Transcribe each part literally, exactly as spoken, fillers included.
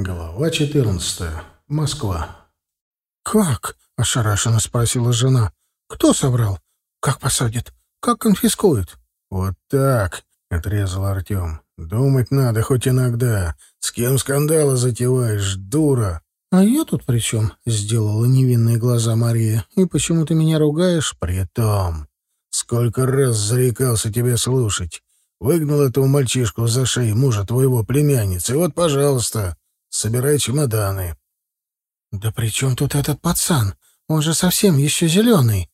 Глава четырнадцатая. Москва. «Как?» — ошарашенно спросила жена. «Кто собрал? Как посадят? Как конфискуют?» «Вот так», — отрезал Артем. «Думать надо хоть иногда. С кем скандалы затеваешь, дура?» «А я тут при чем?» — сделала невинные глаза Мария. «И почему ты меня ругаешь?» «Притом, сколько раз зарекался тебя слушать. Выгнал этого мальчишку за шею мужа твоего племянницы. И вот, пожалуйста, собирай чемоданы». «Да при чем тут этот пацан? Он же совсем еще зеленый».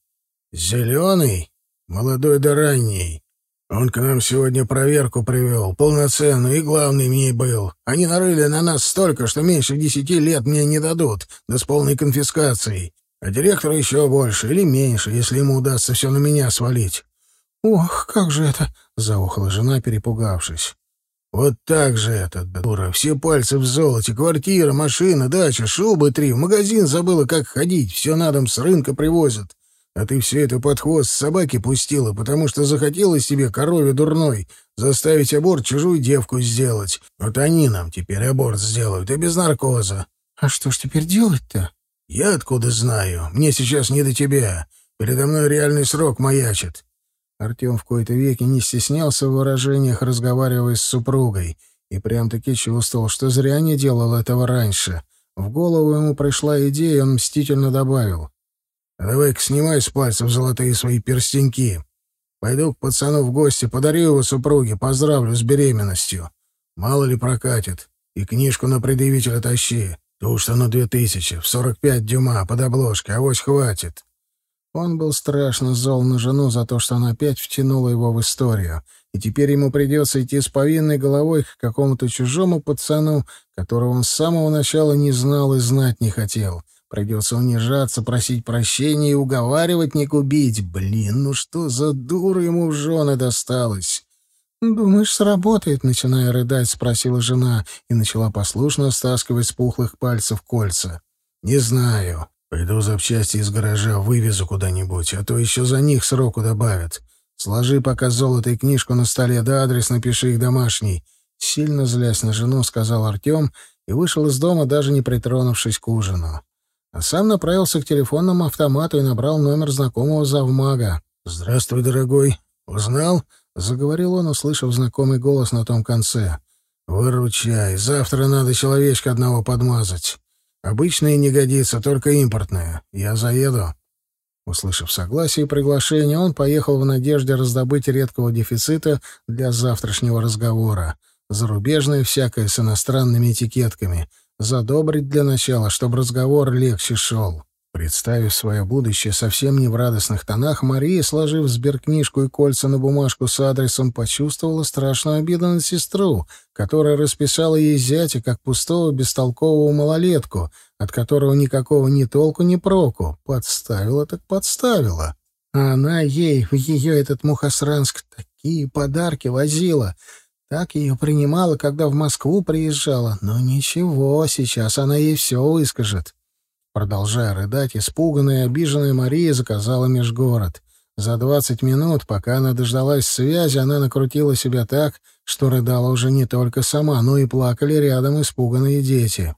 «Зеленый? Молодой да ранний. Он к нам сегодня проверку привел, полноценную, и главный в ней был. Они нарыли на нас столько, что меньше десяти лет мне не дадут, да с полной конфискацией. А директора еще больше или меньше, если ему удастся все на меня свалить». «Ох, как же это!» — заохала жена, перепугавшись. «Вот так же это, дура. Все пальцы в золоте. Квартира, машина, дача, шубы три. В магазин забыла, как ходить. Все на дом с рынка привозят. А ты все это под хвост собаки пустила, потому что захотелось себе корове дурной заставить аборт чужую девку сделать. Вот они нам теперь аборт сделают, и без наркоза». «А что ж теперь делать-то?» «Я откуда знаю? Мне сейчас не до тебя. Передо мной реальный срок маячит». Артем в кои-то веки не стеснялся в выражениях, разговаривая с супругой, и прям-таки чувствовал, что зря не делал этого раньше. В голову ему пришла идея, и он мстительно добавил: «А давай-ка снимай с пальцев золотые свои перстеньки. Пойду к пацану в гости, подарю его супруге, поздравлю с беременностью. Мало ли прокатит. И книжку на предъявителя тащи. То что на две тысячи, в сорок пять дюйма, под обложкой, авось хватит». Он был страшно зол на жену за то, что она опять втянула его в историю, и теперь ему придется идти с повинной головой к какому-то чужому пацану, которого он с самого начала не знал и знать не хотел. Придется унижаться, просить прощения и уговаривать не губить. Блин, ну что за дура ему в жены досталась? «Думаешь, сработает?» — начиная рыдать, спросила жена и начала послушно стаскивать с пухлых пальцев кольца. «Не знаю. Пойду запчасти из гаража вывезу куда-нибудь, а то еще за них сроку добавят. Сложи пока золото и книжку на столе, да адрес напиши их домашний». Сильно злясь на жену, сказал Артем и вышел из дома, даже не притронувшись к ужину. А сам направился к телефонному автомату и набрал номер знакомого завмага. «Здравствуй, дорогой. Узнал?» — заговорил он, услышав знакомый голос на том конце. «Выручай. Завтра надо человечка одного подмазать. Обычные не годится, только импортные. Я заеду». Услышав согласие и приглашение, он поехал в надежде раздобыть редкого дефицита для завтрашнего разговора. Зарубежное всякое с иностранными этикетками. Задобрить для начала, чтобы разговор легче шел. Представив свое будущее совсем не в радостных тонах, Мария, сложив сберкнижку и кольца на бумажку с адресом, почувствовала страшную обиду на сестру, которая расписала ей зятя как пустого бестолкового малолетку, от которого никакого ни толку, ни проку. Подставила так подставила. А она ей, в ее этот Мухосранск, такие подарки возила. Так ее принимала, когда в Москву приезжала. Но ничего, сейчас она ей все выскажет. Продолжая рыдать, испуганная и обиженная Мария заказала межгород. За двадцать минут, пока она дождалась связи, она накрутила себя так, что рыдала уже не только сама, но и плакали рядом испуганные дети.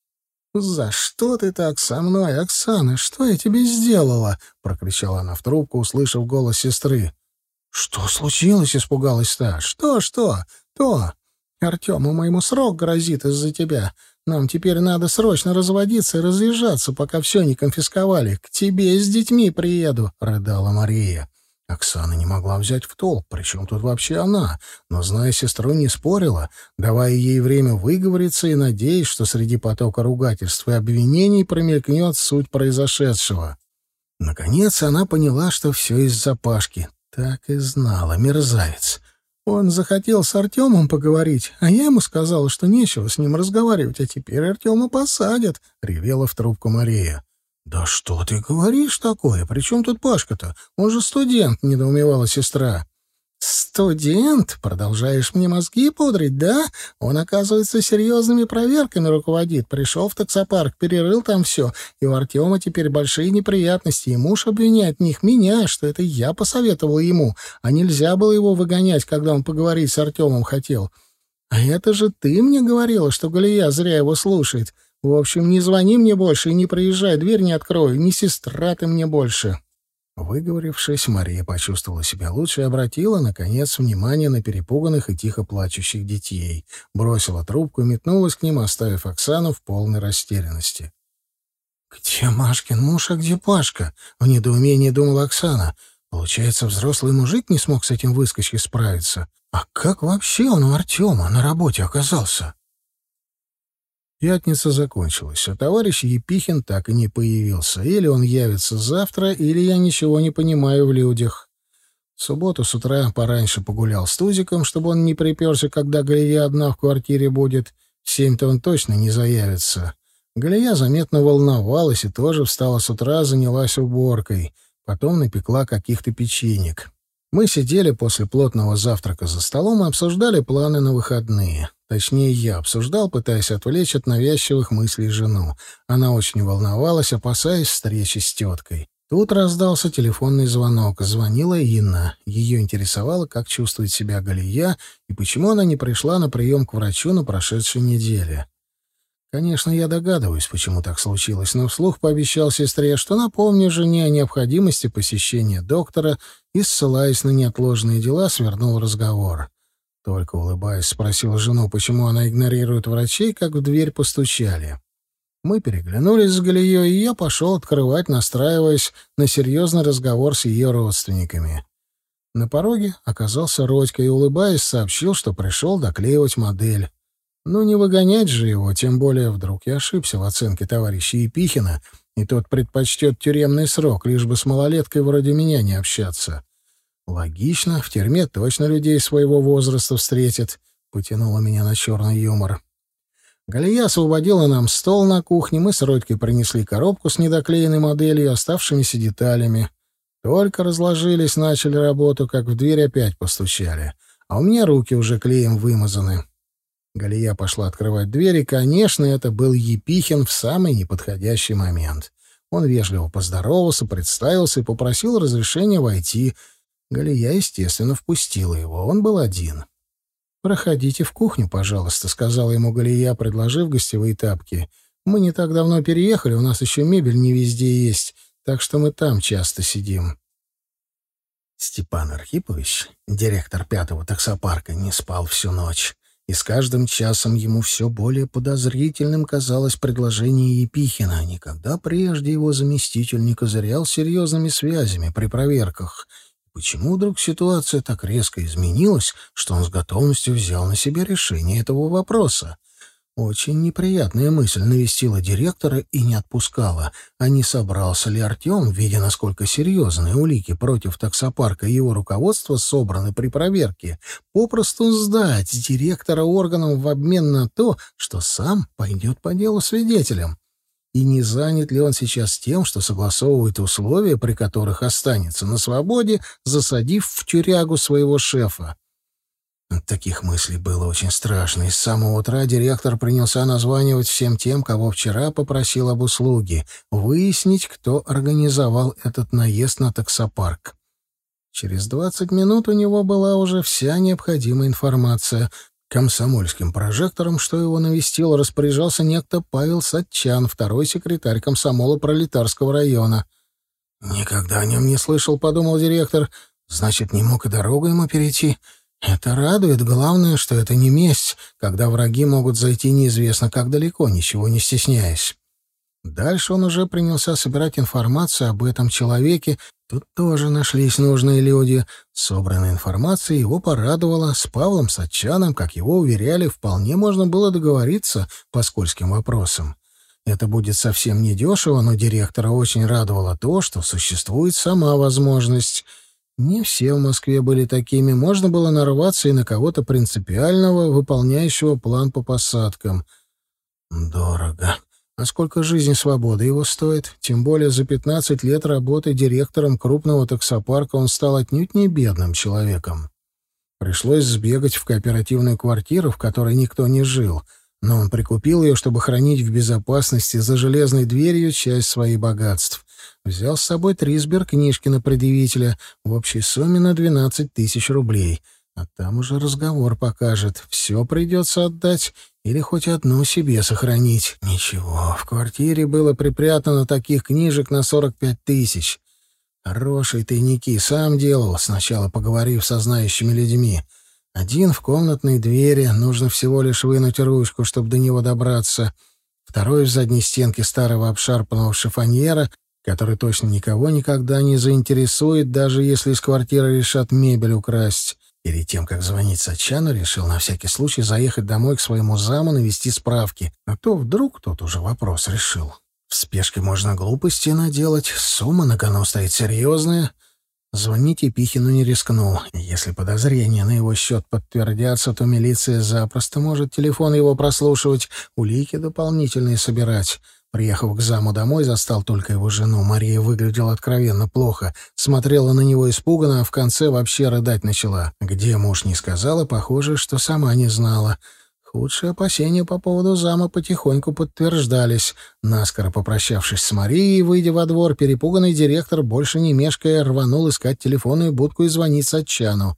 «За что ты так со мной, Оксана? Что я тебе сделала?» — прокричала она в трубку, услышав голос сестры. «Что случилось?» — испугалась та. «Что, что? То. Артему моему срок грозит из-за тебя. Нам теперь надо срочно разводиться и разъезжаться, пока все не конфисковали. К тебе с детьми приеду», — рыдала Мария. Оксана не могла взять в толк, причем тут вообще она, но, зная сестру, не спорила, давая ей время выговориться и надеясь, что среди потока ругательств и обвинений промелькнет суть произошедшего. Наконец она поняла, что все из-за Пашки. Так и знала, мерзавец. Он захотел с Артемом поговорить, а я ему сказала, что нечего с ним разговаривать, а теперь Артема посадят, — ревела в трубку Мария. «Да что ты говоришь такое? При чем тут Пашка-то? Он же студент», — недоумевала сестра. «Студент? Продолжаешь мне мозги пудрить, да? Он, оказывается, серьезными проверками руководит. Пришел в таксопарк, перерыл там все, и у Артема теперь большие неприятности, и муж обвиняет в них меня, что это я посоветовал ему, а нельзя было его выгонять, когда он поговорить с Артемом хотел. «А это же ты мне говорила, что Галия зря его слушает. В общем, не звони мне больше и не приезжай, дверь не открою, не сестра ты мне больше». Выговорившись, Мария почувствовала себя лучше и обратила, наконец, внимание на перепуганных и тихо плачущих детей. Бросила трубку и метнулась к ним, оставив Оксану в полной растерянности. «Где Машкин муж, а где Пашка?» — в недоумении думала Оксана. «Получается, взрослый мужик не смог с этим выскочкой справиться. А как вообще он у Артема на работе оказался?» Пятница закончилась, а товарищ Епихин так и не появился. Или он явится завтра, или я ничего не понимаю в людях. В субботу с утра пораньше погулял с Тузиком, чтобы он не приперся, когда Галия одна в квартире будет. В семь-то он точно не заявится. Галия заметно волновалась и тоже встала с утра, занялась уборкой. Потом напекла каких-то печенек. Мы сидели после плотного завтрака за столом и обсуждали планы на выходные. Точнее, я обсуждал, пытаясь отвлечь от навязчивых мыслей жену. Она очень волновалась, опасаясь встречи с теткой. Тут раздался телефонный звонок. Звонила Инна. Ее интересовало, как чувствует себя Галия и почему она не пришла на прием к врачу на прошедшей неделе. Конечно, я догадываюсь, почему так случилось, но вслух пообещал сестре, что напомню жене о необходимости посещения доктора и, ссылаясь на неотложные дела, свернул разговор. Только улыбаясь, спросил жену, почему она игнорирует врачей, как в дверь постучали. Мы переглянулись с Галией, и я пошел открывать, настраиваясь на серьезный разговор с ее родственниками. На пороге оказался Родька и, улыбаясь, сообщил, что пришел доклеивать модель. Ну, не выгонять же его, тем более вдруг я ошибся в оценке товарища Епихина, и тот предпочтет тюремный срок, лишь бы с малолеткой вроде меня не общаться. Логично, в тюрьме точно людей своего возраста встретят, потянуло меня на черный юмор. Галия освободила нам стол на кухне, мы с Родькой принесли коробку с недоклеенной моделью и оставшимися деталями. Только разложились, начали работу, как в дверь опять постучали, а у меня руки уже клеем вымазаны. Галия пошла открывать дверь, и, конечно, это был Епихин в самый неподходящий момент. Он вежливо поздоровался, представился и попросил разрешения войти. Галия, естественно, впустила его. Он был один. «Проходите в кухню, пожалуйста», — сказала ему Галия, предложив гостевые тапки. «Мы не так давно переехали, у нас еще мебель не везде есть, так что мы там часто сидим». Степан Архипович, директор пятого таксопарка, не спал всю ночь. И с каждым часом ему все более подозрительным казалось предложение Епихина. Никогда прежде его заместитель не козырял серьезными связями при проверках. Почему вдруг ситуация так резко изменилась, что он с готовностью взял на себя решение этого вопроса? Очень неприятная мысль навестила директора и не отпускала. А не собрался ли Артем, видя, насколько серьезные улики против таксопарка и его руководства собраны при проверке, попросту сдать директора органам в обмен на то, что сам пойдет по делу свидетелем? И не занят ли он сейчас тем, что согласовывает условия, при которых останется на свободе, засадив в тюрягу своего шефа? От таких мыслей было очень страшно, и с самого утра директор принялся названивать всем тем, кого вчера попросил об услуге, выяснить, кто организовал этот наезд на таксопарк. Через двадцать минут у него была уже вся необходимая информация. Комсомольским прожектором, что его навестил, распоряжался некто Павел Сатчан, второй секретарь комсомола Пролетарского района. «Никогда о нем не слышал», — подумал директор. «Значит, не мог и дорогу ему перейти». Это радует. Главное, что это не месть, когда враги могут зайти неизвестно как далеко, ничего не стесняясь. Дальше он уже принялся собирать информацию об этом человеке. Тут тоже нашлись нужные люди. Собранная информация его порадовала. С Павлом Сатчаном, как его уверяли, вполне можно было договориться по скользким вопросам. Это будет совсем недешево, но директора очень радовало то, что существует сама возможность. Не все в Москве были такими. Можно было нарваться и на кого-то принципиального, выполняющего план по посадкам. Дорого. А сколько жизни свободы его стоит? Тем более за пятнадцать лет работы директором крупного таксопарка он стал отнюдь не бедным человеком. Пришлось сбегать в кооперативную квартиру, в которой никто не жил, но он прикупил ее, чтобы хранить в безопасности за железной дверью часть своих богатств. Взял с собой три сберкнижки на предъявителя в общей сумме на двенадцать тысяч рублей. А там уже разговор покажет, все придется отдать или хоть одну себе сохранить. Ничего, в квартире было припрятано таких книжек на сорок пять тысяч. Хорошие тайники сам делал, сначала поговорив со знающими людьми. Один в комнатной двери, нужно всего лишь вынуть ручку, чтобы до него добраться. Второй в задней стенке старого обшарпанного шифоньера, который точно никого никогда не заинтересует, даже если из квартиры решат мебель украсть. Перед тем, как звонить Сатчану, решил на всякий случай заехать домой к своему заму навести справки. А то вдруг тот уже вопрос решил. В спешке можно глупости наделать, сумма на кону стоит серьезная. Звонить Епихину не рискнул. Если подозрения на его счет подтвердятся, то милиция запросто может телефон его прослушивать, улики дополнительные собирать. Приехав к заму домой, застал только его жену. Мария выглядела откровенно плохо, смотрела на него испуганно, а в конце вообще рыдать начала. Где муж не сказала, похоже, что сама не знала. Худшие опасения по поводу зама потихоньку подтверждались. Наскоро попрощавшись с Марией, выйдя во двор, перепуганный директор, больше не мешкая, рванул искать телефонную будку и звонить Сатчану.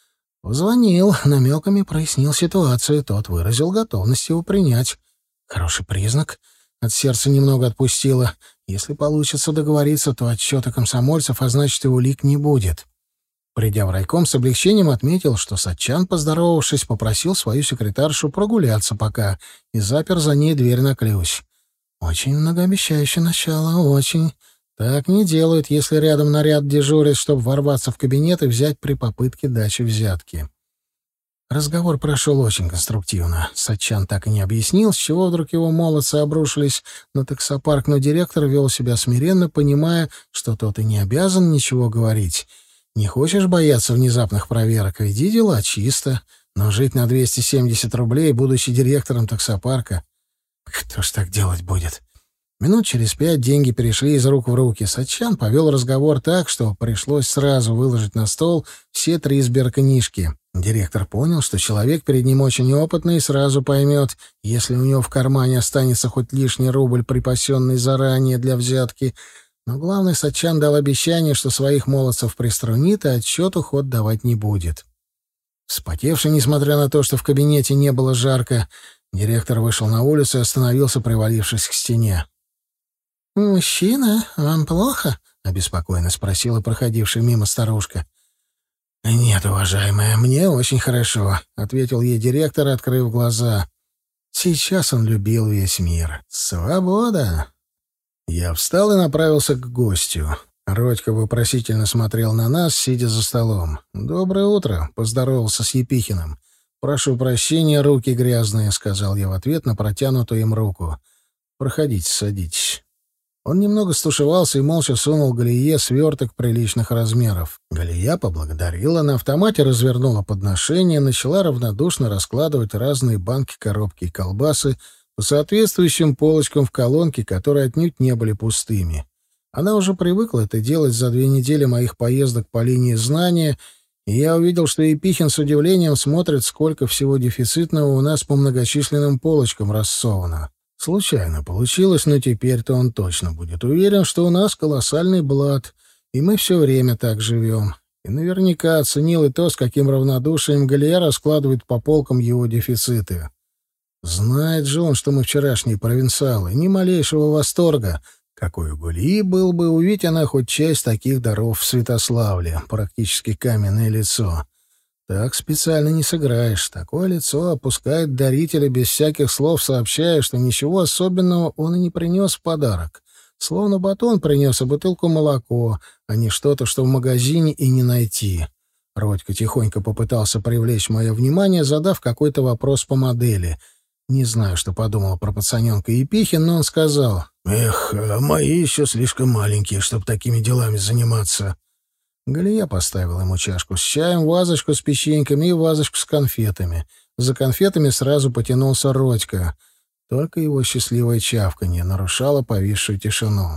Позвонил, намеками прояснил ситуацию, тот выразил готовность его принять. Хороший признак. От сердца немного отпустило. Если получится договориться, то отчета комсомольцев, а значит и улик не будет. Придя в райком, с облегчением отметил, что Сатчан, поздоровавшись, попросил свою секретаршу прогуляться пока и запер за ней дверь на ключ. Очень многообещающее начало, очень. Так не делают, если рядом наряд дежурит, чтобы ворваться в кабинет и взять при попытке дачи взятки. Разговор прошел очень конструктивно. Сатчан так и не объяснил, с чего вдруг его молодцы обрушились на таксопарк, но директор вел себя смиренно, понимая, что тот и не обязан ничего говорить. Не хочешь бояться внезапных проверок, веди дела чисто. Но жить на двести семьдесят рублей, будучи директором таксопарка... Кто ж так делать будет? Минут через пять деньги перешли из рук в руки. Сатчан повел разговор так, что пришлось сразу выложить на стол все три сберкнижки. Директор понял, что человек перед ним очень опытный и сразу поймет, если у него в кармане останется хоть лишний рубль, припасенный заранее для взятки. Но главный, Сатчан дал обещание, что своих молодцев приструнит и отчету ход давать не будет. Вспотевший, несмотря на то, что в кабинете не было жарко, директор вышел на улицу и остановился, привалившись к стене. «Мужчина, вам плохо?» — обеспокоенно спросила проходившая мимо старушка. «Нет, уважаемая, мне очень хорошо», — ответил ей директор, открыв глаза. Сейчас он любил весь мир. «Свобода!» Я встал и направился к гостю. Родька вопросительно смотрел на нас, сидя за столом. «Доброе утро», — поздоровался с Епихиным. «Прошу прощения, руки грязные», — сказал я в ответ на протянутую им руку. «Проходите, садитесь». Он немного стушевался и молча сунул Галие сверток приличных размеров. Галия поблагодарила, на автомате развернула подношение, начала равнодушно раскладывать разные банки, коробки и колбасы по соответствующим полочкам в колонке, которые отнюдь не были пустыми. Она уже привыкла это делать за две недели моих поездок по линии знания, и я увидел, что Епихин с удивлением смотрит, сколько всего дефицитного у нас по многочисленным полочкам рассовано. Случайно получилось, но теперь-то он точно будет уверен, что у нас колоссальный блат, и мы все время так живем. И наверняка оценил и то, с каким равнодушием Галия раскладывает по полкам его дефициты. Знает же он, что мы вчерашние провинциалы, ни малейшего восторга. Какой у Галии был бы, увидеть она хоть часть таких даров в Святославле, практически каменное лицо. Так специально не сыграешь. Такое лицо опускает дарителя без всяких слов, сообщая, что ничего особенного он и не принес в подарок. Словно батон принес, а бутылку молоко, а не что-то, что в магазине и не найти. Родька тихонько попытался привлечь мое внимание, задав какой-то вопрос по модели. Не знаю, что подумал про пацаненка Епихин, но он сказал: «Эх, а мои еще слишком маленькие, чтобы такими делами заниматься». Галия поставила ему чашку с чаем, вазочку с печеньками и вазочку с конфетами. За конфетами сразу потянулся Родька. Только его счастливое чавканье нарушало повисшую тишину.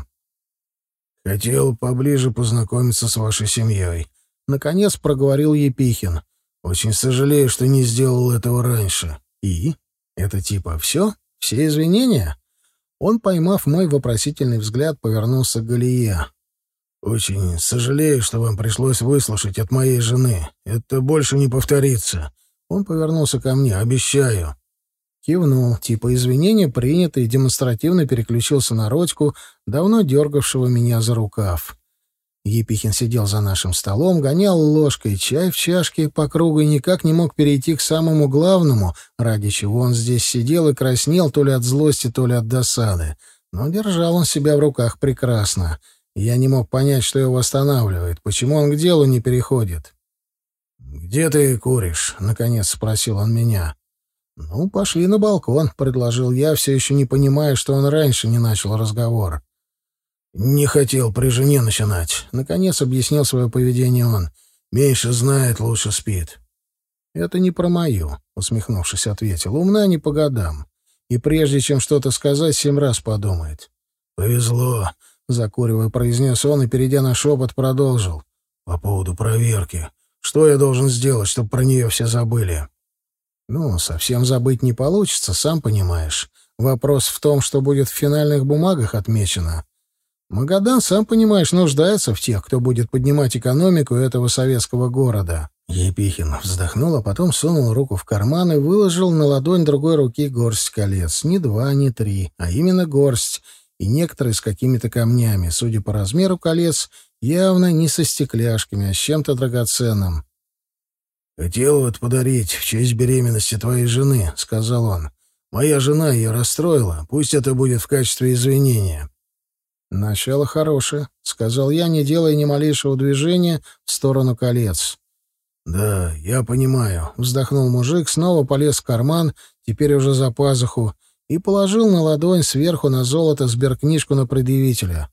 «Хотел поближе познакомиться с вашей семьей», — наконец проговорил Епихин. «Очень сожалею, что не сделал этого раньше». «И? Это типа все? Все извинения?» Он, поймав мой вопросительный взгляд, повернулся к Галие. «Очень сожалею, что вам пришлось выслушать от моей жены. Это больше не повторится». Он повернулся ко мне. «Обещаю». Кивнул, типа извинения приняты, и демонстративно переключился на Родьку, давно дергавшего меня за рукав. Епихин сидел за нашим столом, гонял ложкой чай в чашке по кругу и никак не мог перейти к самому главному, ради чего он здесь сидел и краснел то ли от злости, то ли от досады. Но держал он себя в руках прекрасно. Я не мог понять, что его останавливает, почему он к делу не переходит. «Где ты куришь?» — наконец спросил он меня. «Ну, пошли на балкон», — предложил я, все еще не понимая, что он раньше не начал разговор. «Не хотел при жене начинать», — наконец объяснил свое поведение он. «Меньше знает, лучше спит». «Это не про мою», — усмехнувшись, ответил. «Умна не по годам. И прежде чем что-то сказать, семь раз подумает». «Повезло», — закуривая, произнес он и, перейдя на шепот, продолжил. «По поводу проверки. Что я должен сделать, чтобы про нее все забыли?» «Ну, совсем забыть не получится, сам понимаешь. Вопрос в том, что будет в финальных бумагах отмечено. Магадан, сам понимаешь, нуждается в тех, кто будет поднимать экономику этого советского города». Епихин вздохнул, а потом сунул руку в карман и выложил на ладонь другой руки горсть колец. Не два, не три, а именно горсть, и некоторые с какими-то камнями, судя по размеру колец, явно не со стекляшками, а с чем-то драгоценным. «Хотел вот подарить в честь беременности твоей жены», — сказал он. «Моя жена ее расстроила. Пусть это будет в качестве извинения». «Начало хорошее», — сказал я, не делая ни малейшего движения в сторону колец. «Да, я понимаю», — вздохнул мужик, снова полез в карман, теперь уже за пазуху, и положил на ладонь сверху на золото сберкнижку на предъявителя.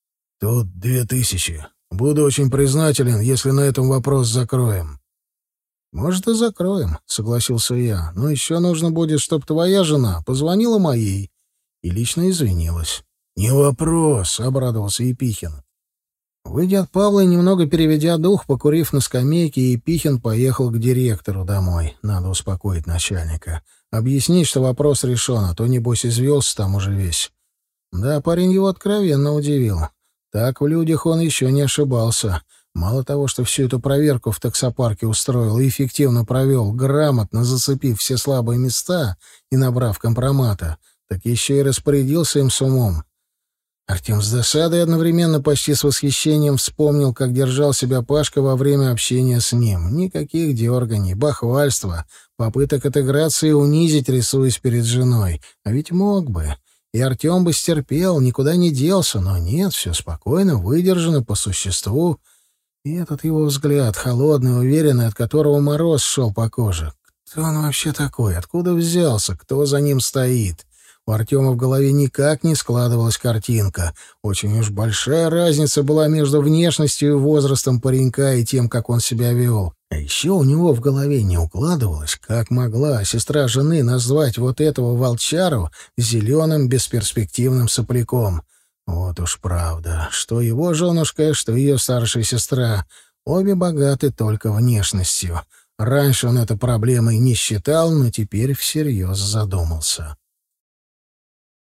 «Тут две тысячи. Буду очень признателен, если на этом вопрос закроем». «Может, и закроем», — согласился я. «Но еще нужно будет, чтобы твоя жена позвонила моей и лично извинилась». «Не вопрос», — обрадовался Епихин. Выйдя от Павла и немного переведя дух, покурив на скамейке, Епихин поехал к директору домой. Надо успокоить начальника. Объяснить, что вопрос решен, а то, небось, извелся там уже весь. Да, парень его откровенно удивил. Так в людях он еще не ошибался. Мало того, что всю эту проверку в таксопарке устроил и эффективно провел, грамотно зацепив все слабые места и набрав компромата, так еще и распорядился им с умом. Артем с досадой и одновременно почти с восхищением вспомнил, как держал себя Пашка во время общения с ним. Никаких дерганий, бахвальства, попыток отыграться и унизить, рисуясь перед женой. А ведь мог бы. И Артем бы стерпел, никуда не делся, но нет, все спокойно, выдержано, по существу. И этот его взгляд, холодный, уверенный, от которого мороз шел по коже. Кто он вообще такой? Откуда взялся? Кто за ним стоит? У Артема в голове никак не складывалась картинка. Очень уж большая разница была между внешностью и возрастом паренька и тем, как он себя вел. А еще у него в голове не укладывалось, как могла сестра жены назвать вот этого волчару зеленым бесперспективным сопляком. Вот уж правда, что его женушка, что ее старшая сестра. Обе богаты только внешностью. Раньше он это проблемой не считал, но теперь всерьез задумался.